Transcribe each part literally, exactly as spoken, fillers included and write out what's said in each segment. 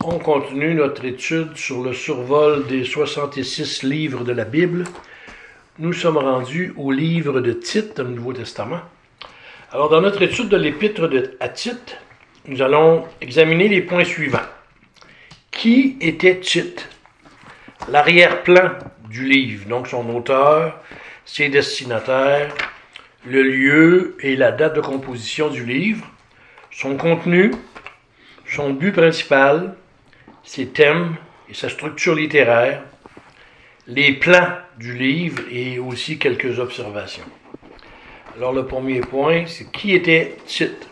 On continue notre étude sur le survol des soixante-six livres de la Bible. Nous sommes rendus au livre de Tite dans le Nouveau Testament. Alors, dans notre étude de l'épître de, à Tite, nous allons examiner les points suivants. Qui était Tite? L'arrière-plan du livre, donc son auteur, ses destinataires, le lieu et la date de composition du livre, son contenu, son but principal, ses thèmes et sa structure littéraire, les plans du livre et aussi quelques observations. Alors le premier point, c'est qui était Tite?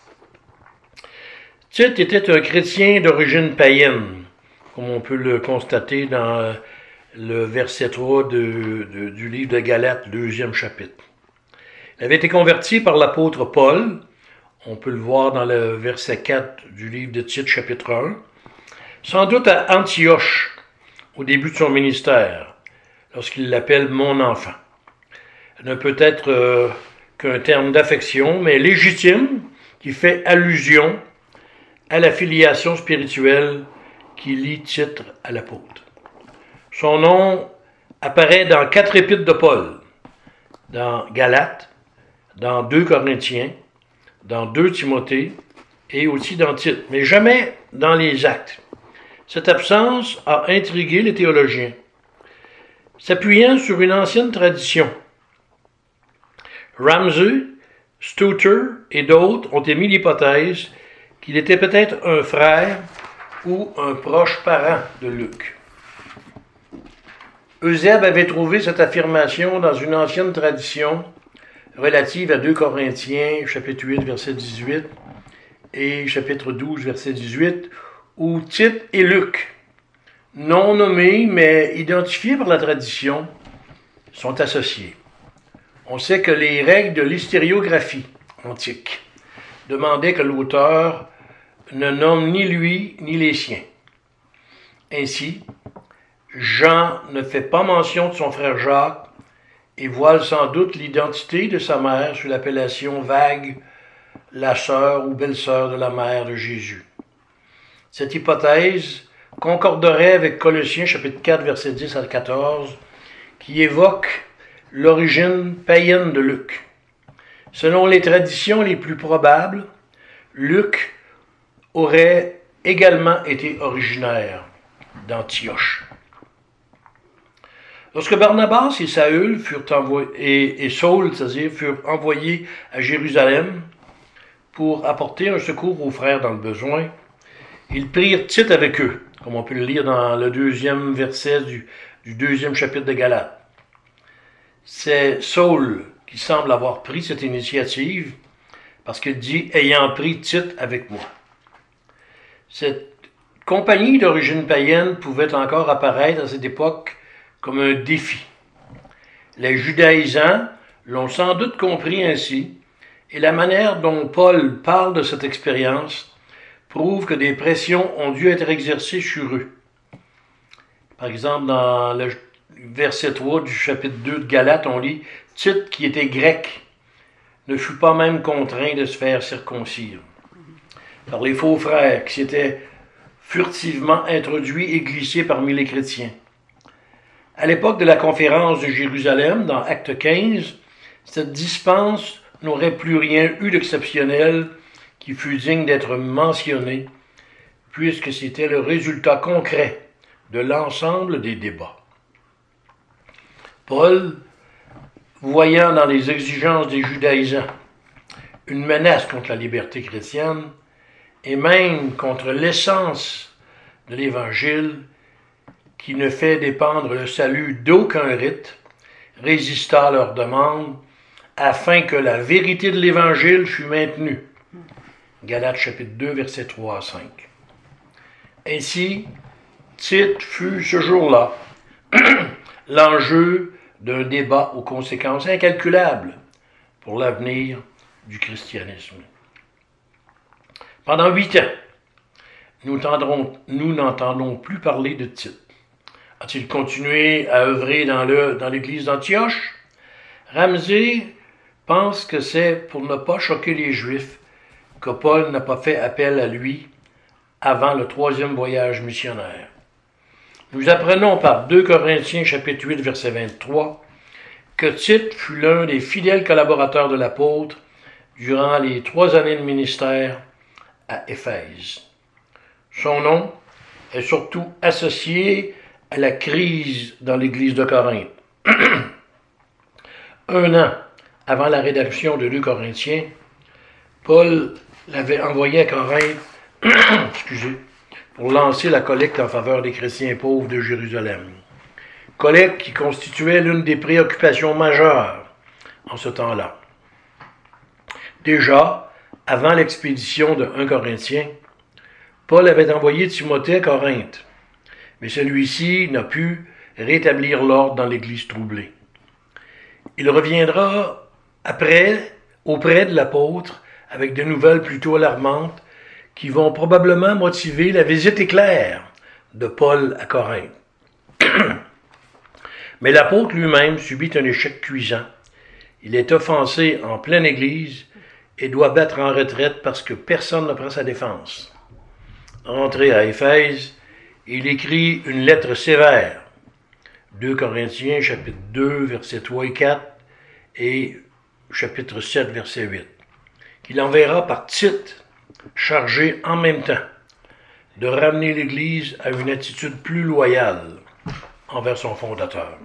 Tite était un chrétien d'origine païenne, comme on peut le constater dans le verset trois de, de, du livre de Galates, deuxième chapitre. Il avait été converti par l'apôtre Paul, on peut le voir dans le verset quatre du livre de Tite, chapitre un, sans doute à Antioche, au début de son ministère, lorsqu'il l'appelle « mon enfant ». Ne peut être euh, qu'un terme d'affection, mais légitime, qui fait allusion à la filiation spirituelle qui lie Tite à l'apôtre. Son nom apparaît dans quatre épîtres de Paul, dans Galates, dans deux Corinthiens, dans deux Timothée et aussi dans Tite, mais jamais dans les Actes. Cette absence a intrigué les théologiens. S'appuyant sur une ancienne tradition, Ramsey, Stutter et d'autres ont émis l'hypothèse qu'il était peut-être un frère ou un proche parent de Luc. Eusèbe avait trouvé cette affirmation dans une ancienne tradition relative à deux Corinthiens, chapitre huit, verset dix-huit, et chapitre douze, verset dix-huit, où Tite et Luc, non nommés mais identifiés par la tradition, sont associés. On sait que les règles de l'hystériographie antique demandaient que l'auteur ne nomme ni lui ni les siens. Ainsi, Jean ne fait pas mention de son frère Jacques et voile sans doute l'identité de sa mère sous l'appellation vague « la sœur ou belle-sœur de la mère de Jésus ». Cette hypothèse concorderait avec Colossiens chapitre quatre, versets dix à quatorze, qui évoque l'origine païenne de Luc. Selon les traditions les plus probables, Luc aurait également été originaire d'Antioche. Lorsque Barnabas et Saül furent envoyés, et, et Saul, c'est-à-dire, furent envoyés à Jérusalem pour apporter un secours aux frères dans le besoin, ils prirent Tite avec eux, comme on peut le lire dans le deuxième verset du, du deuxième chapitre de Galates. C'est Saul qui semble avoir pris cette initiative parce qu'il dit « ayant pris Tite avec moi ». Cette compagnie d'origine païenne pouvait encore apparaître à cette époque comme un défi. Les judaïsants l'ont sans doute compris ainsi, et la manière dont Paul parle de cette expérience prouve que des pressions ont dû être exercées sur eux. Par exemple, dans le verset trois du chapitre deux de Galates, on lit « Tite, qui était grec, ne fut pas même contraint de se faire circoncire. » Par les faux frères qui s'étaient furtivement introduits et glissés parmi les chrétiens. À l'époque de la conférence de Jérusalem, dans Acte quinze, cette dispense n'aurait plus rien eu d'exceptionnel qui fût digne d'être mentionné, puisque c'était le résultat concret de l'ensemble des débats. Paul, voyant dans les exigences des judaïsants une menace contre la liberté chrétienne, et même contre l'essence de l'Évangile, qui ne fait dépendre le salut d'aucun rite, résista à leur demande afin que la vérité de l'Évangile fût maintenue. Galates chapitre deux, versets trois à cinq. Ainsi, Tite fut ce jour-là l'enjeu d'un débat aux conséquences incalculables pour l'avenir du christianisme. Pendant huit ans, nous, tendrons, nous n'entendons plus parler de Tite. A-t-il continué à œuvrer dans, le, dans l'église d'Antioche? Ramsey pense que c'est pour ne pas choquer les Juifs que Paul n'a pas fait appel à lui avant le troisième voyage missionnaire. Nous apprenons par deux Corinthiens chapitre huit verset vingt-trois que Tite fut l'un des fidèles collaborateurs de l'apôtre durant les trois années de ministère à Éphèse. Son nom est surtout associé à la crise dans l'église de Corinthe. Un an avant la rédaction de deux Corinthiens, Paul l'avait envoyé à Corinthe excusez, pour lancer la collecte en faveur des chrétiens pauvres de Jérusalem. Collecte qui constituait l'une des préoccupations majeures en ce temps-là. Déjà, avant l'expédition de un Corinthiens, Paul avait envoyé Timothée à Corinthe, mais celui-ci n'a pu rétablir l'ordre dans l'église troublée. Il reviendra après, auprès de l'apôtre, avec de nouvelles plutôt alarmantes qui vont probablement motiver la visite éclair de Paul à Corinthe. Mais l'apôtre lui-même subit un échec cuisant. Il est offensé en pleine église et doit battre en retraite parce que personne ne prend sa défense. Rentré à Éphèse, il écrit une lettre sévère. deux Corinthiens, chapitre deux, versets trois et quatre, et chapitre sept, verset huit, qu'il enverra par Tite, chargé en même temps de ramener l'Église à une attitude plus loyale envers son fondateur.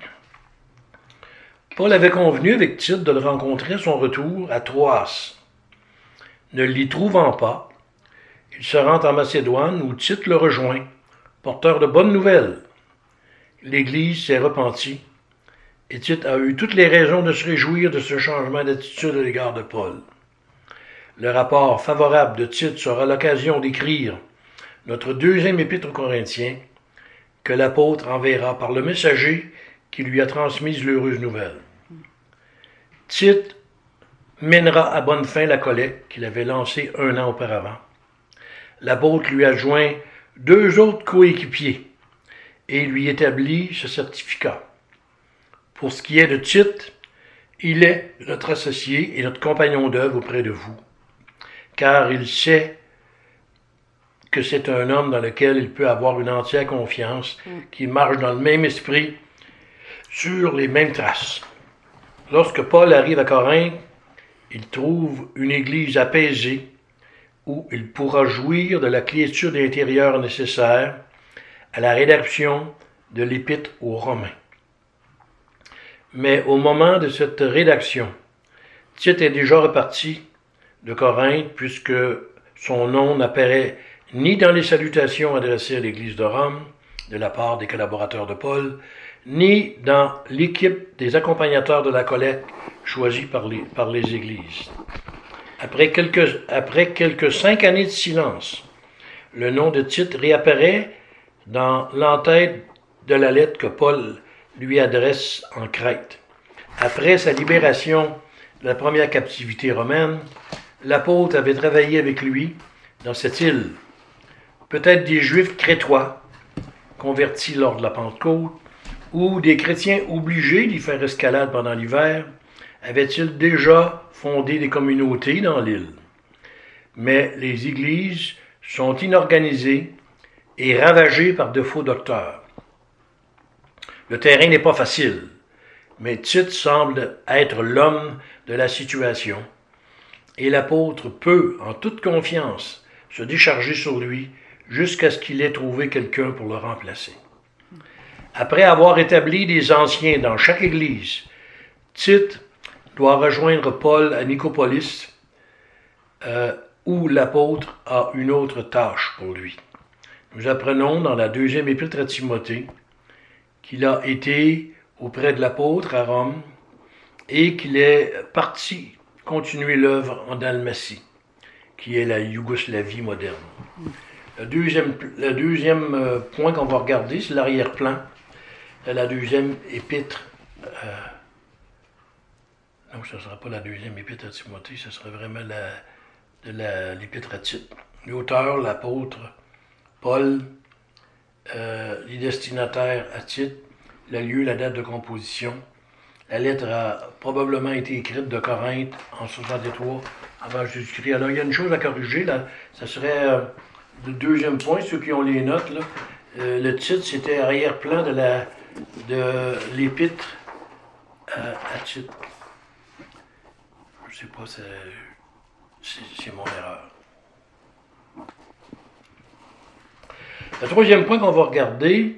Paul avait convenu avec Tite de le rencontrer à son retour à Troas. Ne l'y trouvant pas, il se rend en Macédoine où Tite le rejoint, porteur de bonnes nouvelles. L'Église s'est repentie et Tite a eu toutes les raisons de se réjouir de ce changement d'attitude à l'égard de Paul. Le rapport favorable de Tite sera l'occasion d'écrire notre deuxième épître aux Corinthiens que l'apôtre enverra par le messager qui lui a transmise l'heureuse nouvelle. Tite mènera à bonne fin la collecte qu'il avait lancée un an auparavant. L'apôtre lui adjoint deux autres coéquipiers et lui établit ce certificat. Pour ce qui est de Tite, il est notre associé et notre compagnon d'œuvre auprès de vous, car il sait que c'est un homme dans lequel il peut avoir une entière confiance, qui marche dans le même esprit, sur les mêmes traces. Lorsque Paul arrive à Corinthe, il trouve une église apaisée, où il pourra jouir de la quiétude intérieure nécessaire à la rédaction de l'épître aux Romains. Mais au moment de cette rédaction, Tite est déjà reparti de Corinthe puisque son nom n'apparaît ni dans les salutations adressées à l'Église de Rome de la part des collaborateurs de Paul, ni dans l'équipe des accompagnateurs de la collecte choisie par les, par les églises. Après quelques, après quelques cinq années de silence, le nom de Tite réapparaît dans l'entête de la lettre que Paul lui adresse en Crète. Après sa libération de la première captivité romaine, l'apôtre avait travaillé avec lui dans cette île. Peut-être des Juifs crétois, convertis lors de la Pentecôte, ou des chrétiens obligés d'y faire escalade pendant l'hiver, avaient-ils déjà fondé des communautés dans l'île. Mais les églises sont inorganisées et ravagées par de faux docteurs. Le terrain n'est pas facile, mais Tite semble être l'homme de la situation, et l'apôtre peut, en toute confiance, se décharger sur lui jusqu'à ce qu'il ait trouvé quelqu'un pour le remplacer. Après avoir établi des anciens dans chaque église, Tite doit rejoindre Paul à Nicopolis, euh, où l'apôtre a une autre tâche pour lui. Nous apprenons dans la deuxième épître à Timothée qu'il a été auprès de l'apôtre à Rome et qu'il est parti continuer l'œuvre en Dalmatie, qui est la Yougoslavie moderne. Le deuxième, le deuxième point qu'on va regarder, c'est l'arrière-plan de la deuxième épître. Euh, non, ce ne sera pas la deuxième épître à Timothée, ce sera vraiment la, de la, l'épître à Tite. L'auteur, l'apôtre Paul, euh, les destinataires à Tite, le lieu, la date de composition. La lettre a probablement été écrite de Corinthe en soixante-trois avant Jésus-Christ. Alors, il y a une chose à corriger, là, ça serait euh, le deuxième point, ceux qui ont les notes, là, euh, le titre, c'était arrière-plan de la de l'épître à, à Tite. Je sais pas, c'est, c'est mon erreur. Le troisième point qu'on va regarder,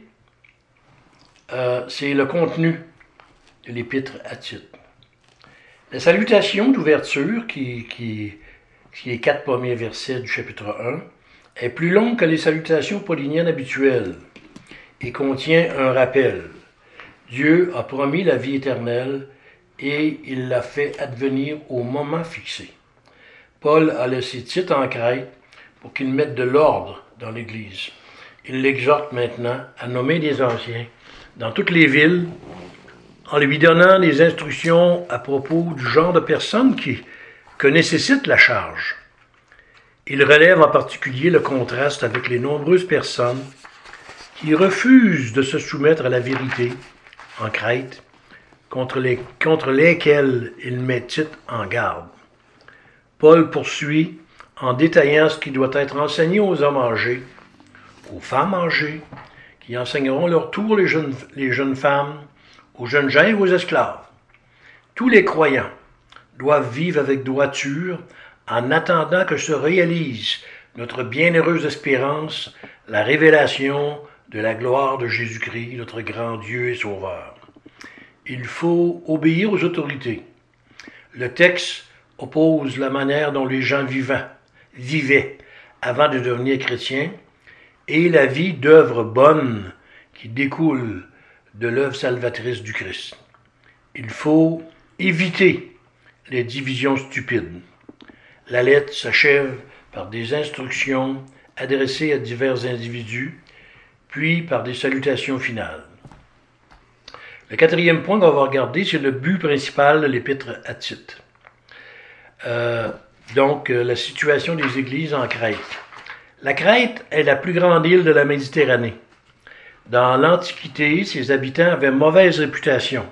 euh, c'est le contenu de l'épître à Tite. La salutation d'ouverture, qui, qui, qui est les quatre premiers versets du chapitre un, est plus longue que les salutations pauliniennes habituelles et contient un rappel. Dieu a promis la vie éternelle et il l'a fait advenir au moment fixé. Paul a laissé Tite en Crète pour qu'il mette de l'ordre dans l'Église. Il l'exhorte maintenant à nommer des anciens dans toutes les villes en lui donnant des instructions à propos du genre de personnes qui, que nécessite la charge. Il relève en particulier le contraste avec les nombreuses personnes qui refusent de se soumettre à la vérité en Crète, contre, les, contre lesquelles il met Tite en garde. Paul poursuit en détaillant ce qui doit être enseigné aux hommes âgés, aux femmes âgées, qui enseigneront leur tour les jeunes, les jeunes femmes, aux jeunes gens et aux esclaves. Tous les croyants doivent vivre avec droiture en attendant que se réalise notre bienheureuse espérance, la révélation de la gloire de Jésus-Christ, notre grand Dieu et Sauveur. Il faut obéir aux autorités. Le texte oppose la manière dont les gens vivants, vivaient avant de devenir chrétiens et la vie d'œuvre bonne qui découle de l'œuvre salvatrice du Christ. Il faut éviter les divisions stupides. La lettre s'achève par des instructions adressées à divers individus, puis par des salutations finales. Le quatrième point qu'on va regarder, c'est le but principal de l'épître à Tite. Euh, donc, euh, la situation des églises en Crète. La Crète est la plus grande île de la Méditerranée. Dans l'Antiquité, ses habitants avaient mauvaise réputation.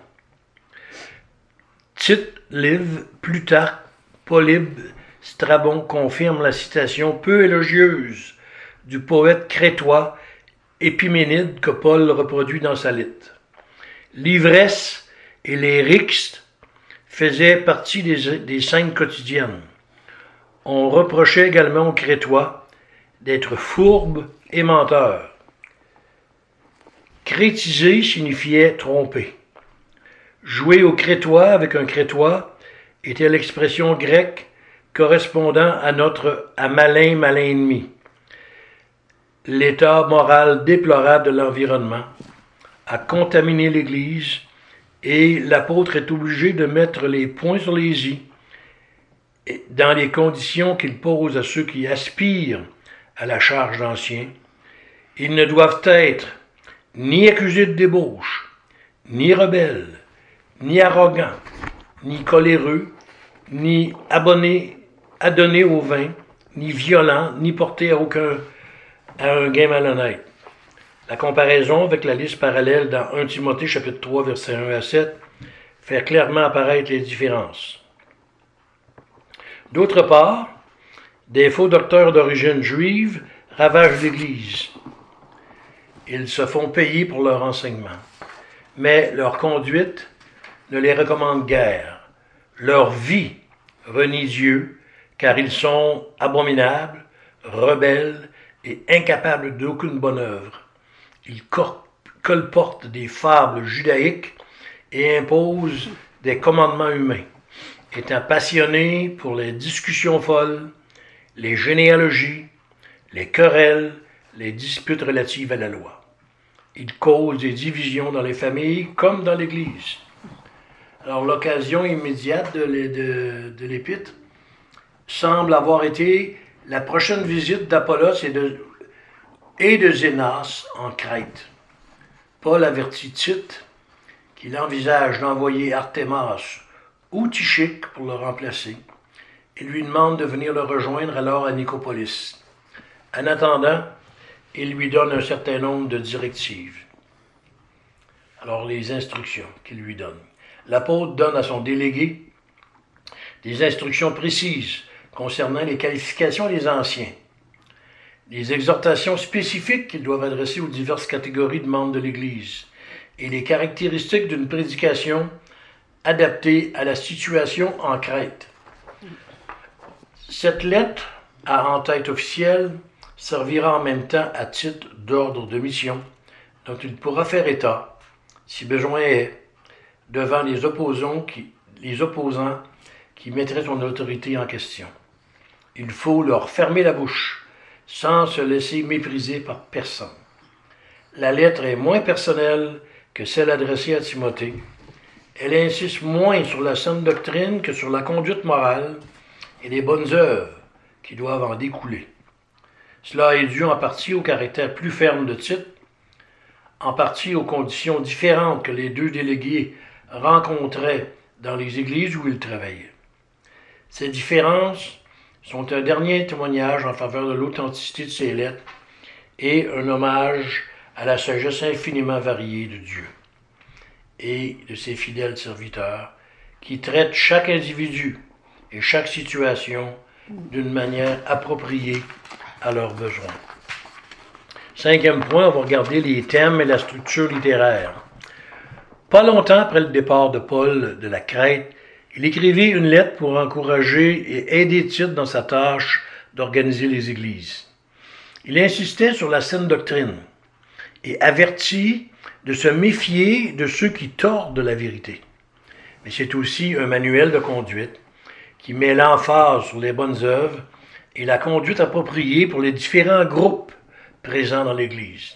Tite, Live, Plutarque, Polybe, Strabon confirment la citation peu élogieuse du poète crétois Épiménide que Paul reproduit dans sa lettre. L'ivresse et les rixes faisaient partie des, des scènes quotidiennes. On reprochait également aux Crétois d'être fourbes et menteurs. Crétiser signifiait tromper. Jouer au Crétois avec un Crétois était l'expression grecque correspondant à notre « à malin, malin ennemi ». L'état moral déplorable de l'environnement a contaminé l'Église et l'apôtre est obligé de mettre les points sur les i dans les conditions qu'il pose à ceux qui aspirent à la charge d'anciens. Ils ne doivent être ni accusés de débauche, ni rebelles, ni arrogants, ni coléreux, ni abonnés, adonnés au vin, ni violents, ni portés à aucun à un gain malhonnête. La comparaison avec la liste parallèle dans premier Timothée chapitre trois versets un à sept fait clairement apparaître les différences. D'autre part, des faux docteurs d'origine juive ravagent l'Église. Ils se font payer pour leur enseignement, mais leur conduite ne les recommande guère. Leur vie renie Dieu, car ils sont abominables, rebelles et incapables d'aucune bonne œuvre. Ils colportent des fables judaïques et imposent des commandements humains, étant passionnés pour les discussions folles, les généalogies, les querelles, les disputes relatives à la loi. Ils causent des divisions dans les familles comme dans l'Église. Alors l'occasion immédiate de, de, de l'épître semble avoir été la prochaine visite d'Apollos et de, et de Zénas en Crète. Paul avertit Tite qu'il envisage d'envoyer Artémas ou Tychique pour le remplacer et lui demande de venir le rejoindre alors à Nicopolis. En attendant, il lui donne un certain nombre de directives. Alors les instructions qu'il lui donne. L'apôtre donne à son délégué des instructions précises concernant les qualifications des anciens. les exhortations spécifiques qu'ils doivent adresser aux diverses catégories de membres de l'Église et les caractéristiques d'une prédication adaptée à la situation en Crète. Cette lettre à en-tête officielle servira en même temps à titre d'ordre de mission dont il pourra faire état, si besoin est, devant les opposants qui, les opposants qui mettraient son autorité en question. Il faut leur fermer la bouche, sans se laisser mépriser par personne. La lettre est moins personnelle que celle adressée à Timothée. Elle insiste moins sur la saine doctrine que sur la conduite morale et les bonnes œuvres qui doivent en découler. Cela est dû en partie au caractère plus ferme de Tite, en partie aux conditions différentes que les deux délégués rencontraient dans les églises où ils travaillaient. Ces différences sont un dernier témoignage en faveur de l'authenticité de ces lettres et un hommage à la sagesse infiniment variée de Dieu et de ses fidèles serviteurs qui traitent chaque individu et chaque situation d'une manière appropriée à leurs besoins. Cinquième point, on va regarder les thèmes et la structure littéraire. Pas longtemps après le départ de Paul de la Crète, il écrivit une lettre pour encourager et aider Tite dans sa tâche d'organiser les églises. Il insistait sur la saine doctrine et avertit de se méfier de ceux qui tordent la vérité. Mais c'est aussi un manuel de conduite qui met l'emphase sur les bonnes œuvres et la conduite appropriée pour les différents groupes présents dans l'Église.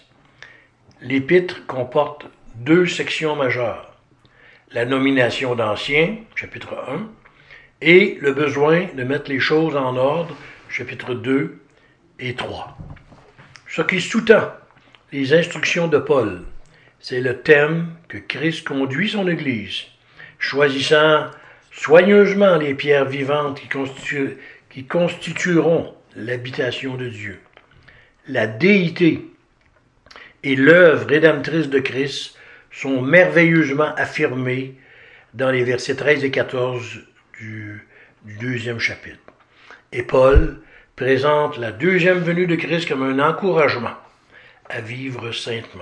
L'Épître comporte deux sections majeures. La nomination d'anciens, chapitre un, et le besoin de mettre les choses en ordre, chapitre deux et trois. Ce qui sous-tend les instructions de Paul, c'est le thème que Christ conduit son Église, choisissant soigneusement les pierres vivantes qui, constitu- qui constitueront l'habitation de Dieu. La déité et l'œuvre rédemptrice de Christ sont merveilleusement affirmés dans les versets treize et quatorze du, du deuxième chapitre. Et Paul présente la deuxième venue de Christ comme un encouragement à vivre saintement.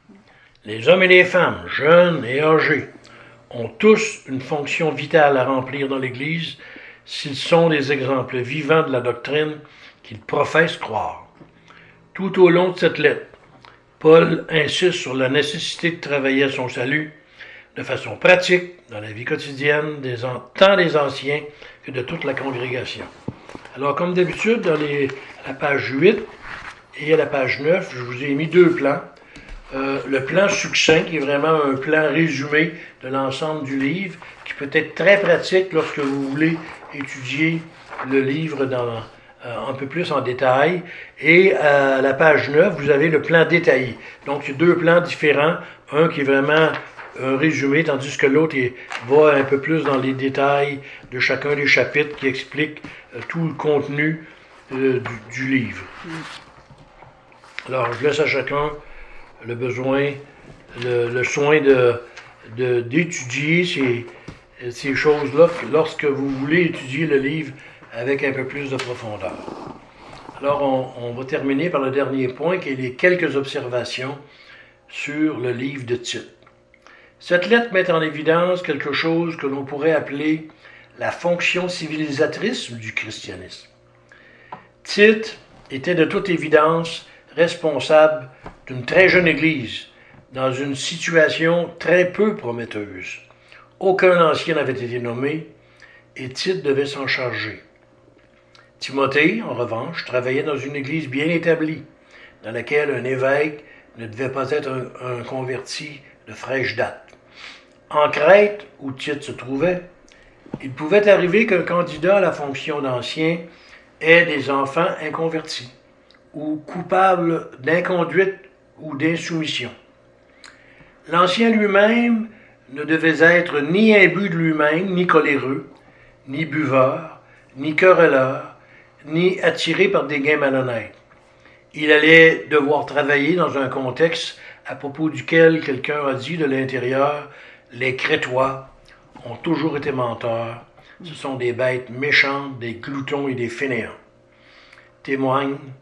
Les hommes et les femmes, jeunes et âgés, ont tous une fonction vitale à remplir dans l'Église s'ils sont des exemples vivants de la doctrine qu'ils professent croire. Tout au long de cette lettre, Paul insiste sur la nécessité de travailler à son salut de façon pratique dans la vie quotidienne des, tant des anciens que de toute la congrégation. Alors, comme d'habitude, dans les, à la page huit et à la page neuf, je vous ai mis deux plans. Euh, le plan succinct, qui est vraiment un plan résumé de l'ensemble du livre, qui peut être très pratique lorsque vous voulez étudier le livre dans, euh, un peu plus en détail. Et à la page neuf, vous avez le plan détaillé. Donc, il y a deux plans différents. Un qui est vraiment un résumé, tandis que l'autre est, va un peu plus dans les détails de chacun des chapitres qui explique euh, tout le contenu euh, du, du livre. Alors, je laisse à chacun le besoin, le, le soin de, de, d'étudier ces, ces choses-là lorsque vous voulez étudier le livre avec un peu plus de profondeur. Alors, on, on va terminer par le dernier point, qui est les quelques observations sur le livre de Tite. Cette lettre met en évidence quelque chose que l'on pourrait appeler la fonction civilisatrice du christianisme. Tite était de toute évidence responsable d'une très jeune Église, dans une situation très peu prometteuse. Aucun ancien n'avait été nommé, et Tite devait s'en charger. Timothée, en revanche, travaillait dans une Église bien établie, dans laquelle un évêque ne devait pas être un, un converti de fraîche date. En Crète, où Tite se trouvait, il pouvait arriver qu'un candidat à la fonction d'ancien ait des enfants inconvertis, ou coupables d'inconduite ou d'insoumission. L'ancien lui-même ne devait être ni imbu de lui-même, ni coléreux, ni buveur, ni querelleur, ni attiré par des gains malhonnêtes. Il allait devoir travailler dans un contexte à propos duquel quelqu'un a dit de l'intérieur « Les Crétois ont toujours été menteurs, ce sont des bêtes méchantes, des gloutons et des fainéants », témoigne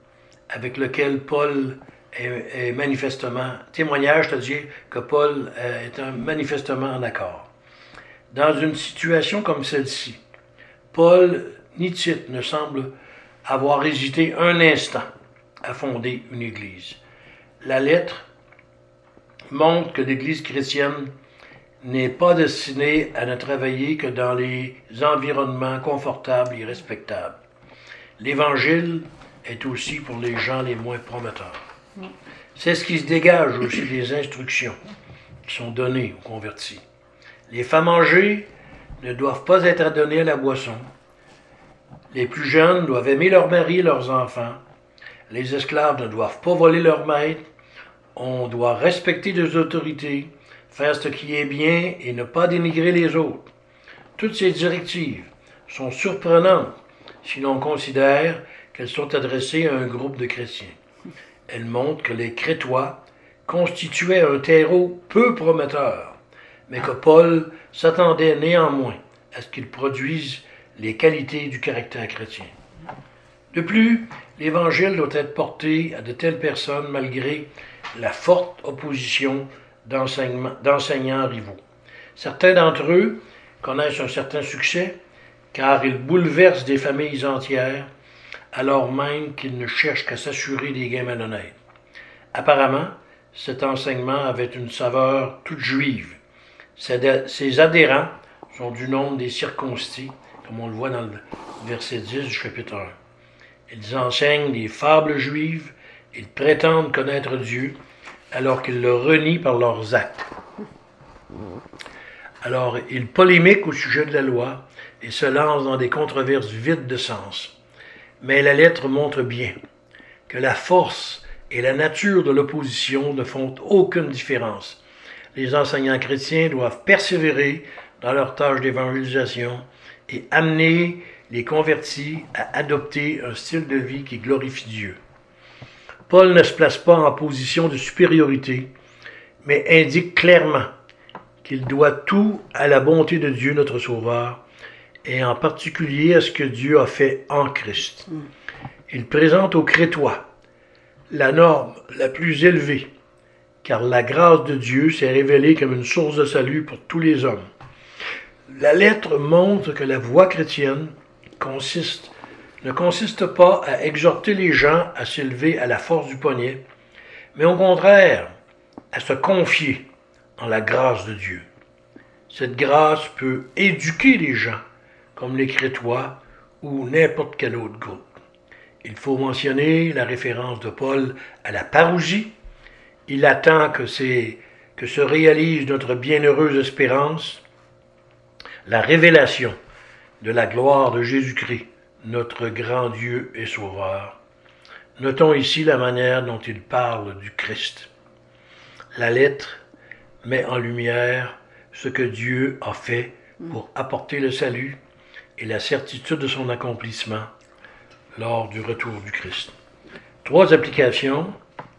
avec lequel Paul est, est manifestement, témoignage, c'est-à-dire que Paul est un, manifestement en accord. Dans une situation comme celle-ci, Paul ni Tite ne semble avoir hésité un instant à fonder une église. La lettre montre que l'Église chrétienne n'est pas destinée à ne travailler que dans les environnements confortables et respectables. L'Évangile est aussi pour les gens les moins prometteurs. C'est ce qui se dégage aussi des instructions qui sont données aux convertis. Les femmes âgées ne doivent pas être adonnées à la boisson. Les plus jeunes doivent aimer leur mari et leurs enfants. Les esclaves ne doivent pas voler leur maître. On doit respecter les autorités, faire ce qui est bien et ne pas dénigrer les autres. Toutes ces directives sont surprenantes si l'on considère qu'elles sont adressées à un groupe de chrétiens. Elles montrent que les Crétois constituaient un terreau peu prometteur, mais que Paul s'attendait néanmoins à ce qu'il produise les qualités du caractère chrétien. De plus, l'Évangile doit être porté à de telles personnes malgré la forte opposition d'enseignants rivaux. Certains d'entre eux connaissent un certain succès car ils bouleversent des familles entières alors même qu'ils ne cherchent qu'à s'assurer des gains malhonnêtes. Apparemment, cet enseignement avait une saveur toute juive. Ses adhérents sont du nombre des circoncis, comme on le voit dans le verset dix du chapitre un. Ils enseignent des fables juives, ils prétendent connaître Dieu, alors qu'ils le renient par leurs actes. Alors, ils polémiquent au sujet de la loi et se lancent dans des controverses vides de sens. Mais la lettre montre bien que la force et la nature de l'opposition ne font aucune différence. Les enseignants chrétiens doivent persévérer dans leur tâche d'évangélisation et amener les convertis à adopter un style de vie qui glorifie Dieu. Paul ne se place pas en position de supériorité, mais indique clairement qu'il doit tout à la bonté de Dieu, notre Sauveur, et en particulier à ce que Dieu a fait en Christ. Il présente aux Crétois la norme la plus élevée, car la grâce de Dieu s'est révélée comme une source de salut pour tous les hommes. La lettre montre que la voie chrétienne consiste, ne consiste pas à exhorter les gens à s'élever à la force du poignet, mais au contraire à se confier en la grâce de Dieu. Cette grâce peut éduquer les gens, comme les Crétois ou n'importe quel autre groupe. Il faut mentionner la référence de Paul à la parousie. Il attend que, c'est, que se réalise notre bienheureuse espérance, la révélation de la gloire de Jésus-Christ, notre grand Dieu et Sauveur. Notons ici la manière dont il parle du Christ. La lettre met en lumière ce que Dieu a fait pour apporter le salut et la certitude de son accomplissement lors du retour du Christ. Trois applications.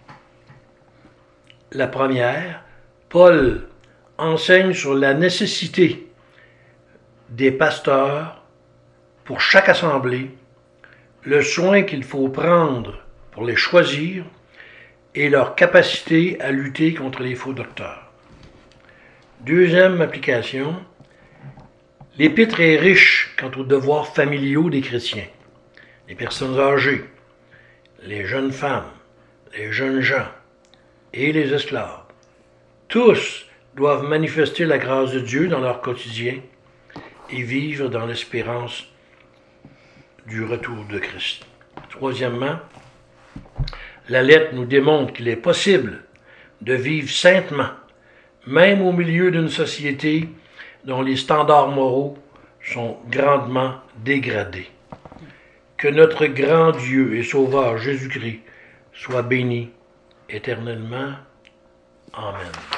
La première, Paul enseigne sur la nécessité des pasteurs pour chaque assemblée, le soin qu'il faut prendre pour les choisir et leur capacité à lutter contre les faux docteurs. Deuxième application, l'épître est riche quant aux devoirs familiaux des chrétiens. Les personnes âgées, les jeunes femmes, les jeunes gens et les esclaves. Tous doivent manifester la grâce de Dieu dans leur quotidien et vivre dans l'espérance du retour de Christ. Troisièmement, la lettre nous démontre qu'il est possible de vivre saintement, même au milieu d'une société dont les standards moraux sont grandement dégradés. Que notre grand Dieu et Sauveur Jésus-Christ soit béni éternellement. Amen.